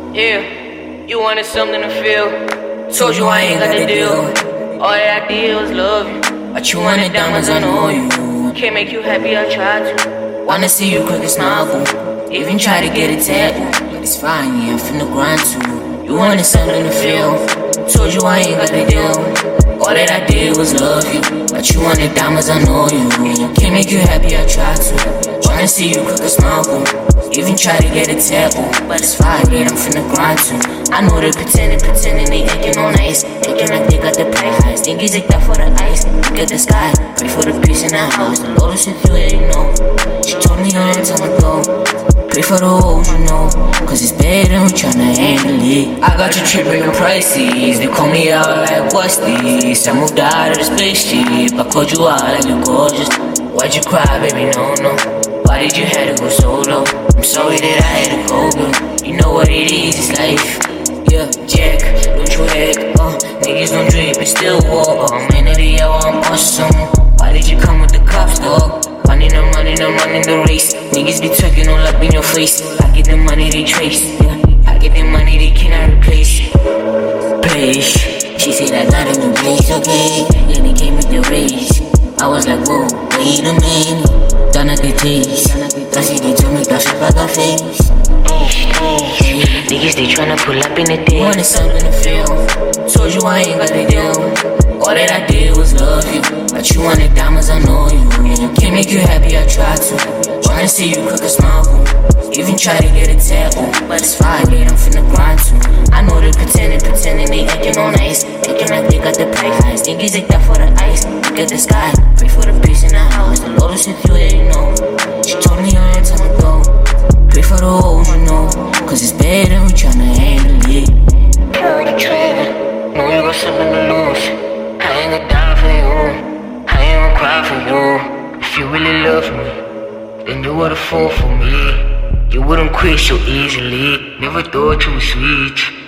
Yeah, you wanted something to feel. Told you I ain't got the deal. All that I did was love you. But you wanted diamonds, I know you. Can't make you happy, I tried to. Wanna see you quick and snuggle. Even try to get a tattoo. But it's fine, yeah, I'm finna grind too. You wanted something to feel. Told you I ain't got the deal. All that I did was love you. But you wanted diamonds, I know you. Can't make you happy, I tried to. Wanna see you quick and snuggle. Even try to get a tattoo, but it's fine, yeah, I'm finna grind too. I know they're pretending they acting on ice. Acting like they got the price. Think he's like that for the ice. Look at the sky, pray for the peace in the house. The Lord will send you where you know. She told me a long time ago, pray for the hoes, you know. Cause it's better than we tryna handle it. I got your trip breaking prices. They call me out like, what's this? I moved out of the spaceship. I called you out like you're gorgeous. Why'd you cry, baby? No. Why did you have to go solo? I'm sorry that I had to go, girl. You know what it is, it's life. Yeah, Jack, don't you heck, niggas don't drip and still walk. Man of the year, I'm awesome. Why did you come with the cops, dog? Running the race. Niggas be twerking all up in your face. I get the money they trace, yeah. I get the money they cannot replace. Place. She said I got a new place, okay. Then they came with the race. I was like, whoa, wait a minute. Done at the taste. I see they told me that shit by the face. Niggas, they tryna pull up in the day. Wanted something to feel. Told you I ain't got the deal. All that I did was love you. But you wanted diamonds, I know you. Can't make you happy, I tried to. Wanna see you cook a smile. Even try to get a tattoo. But it's fine, yeah, I'm finna grind too. I know they're pretending they acting on ice. Acting like they got the price. Niggas like that for the ice. Look at the sky, pray for the peace in the house. The Lord will send you where you know. She told me a long time ago, pray for the hoes, you know. Cause it's better than we tryna handle it. Pull the trigger, know you got something to lose. I ain't gonna die for you, I ain't gonna cry for you. If you really love me, then you would've fall for me. You wouldn't quit so easily, never thought you were sweet.